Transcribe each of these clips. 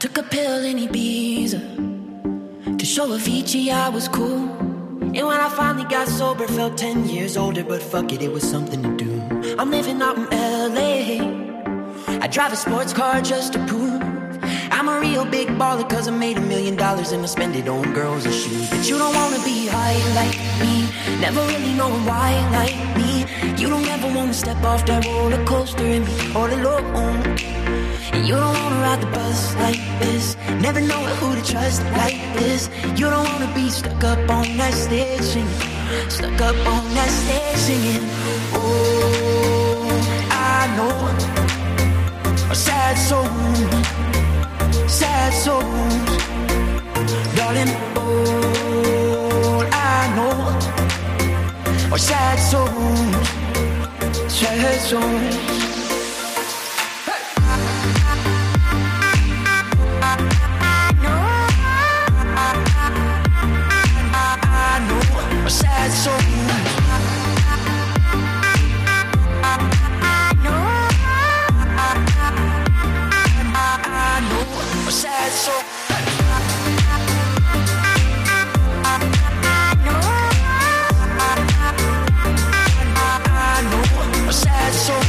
Took a pill in Ibiza to show Avicii I was cool. And when I finally got sober, felt 10 years older. But fuck it, it was something to do. I'm living out in LA. I drive a sports car just to prove I'm a real big baller, cause I made $1 million and I spend it on girls and shoes. But you don't wanna be high like me, never really knowing why like me. You don't ever wanna step off that roller coaster and be all alone. And you don't wanna ride the bus like this, never knowing who to trust like this. You don't wanna be stuck up on that stage singing, stuck up on that stage singing. Oh, I know a sad soul, sad souls, darling. All I know are sad souls, sad souls. Sad souls. I know a sad soul. I know a sad soul.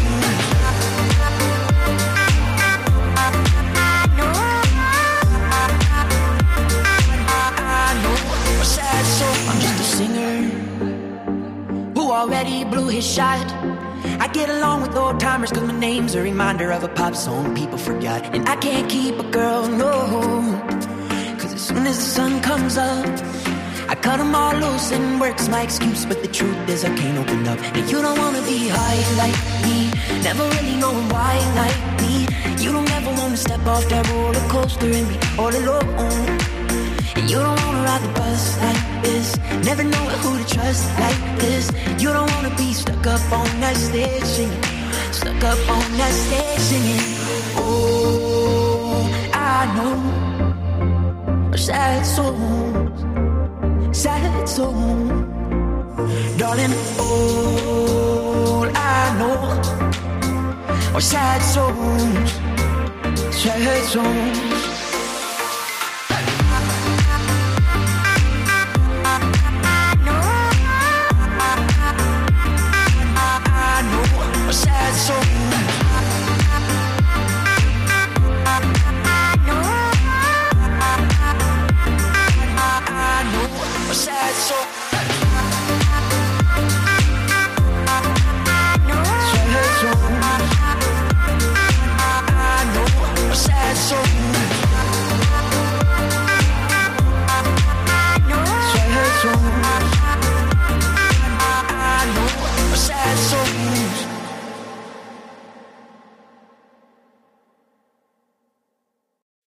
I'm just a singer who already blew his shot. I get along with old timers cause my name's a reminder of a pop song people forgot. And I can't keep a girl, no, cause as soon as the sun comes up, I cut them all loose and work's my excuse. But the truth is I can't open up. And you don't wanna be high like me, never really knowing why like me. You don't ever wanna step off that roller coaster and be all alone. And you don't wanna ride the bus like this, never know who to trust like this. You don't wanna be stuck up on that stage singing, stuck up on that stage singing. Oh, I know sad souls, sad souls, darling. All I know are sad souls, sad souls.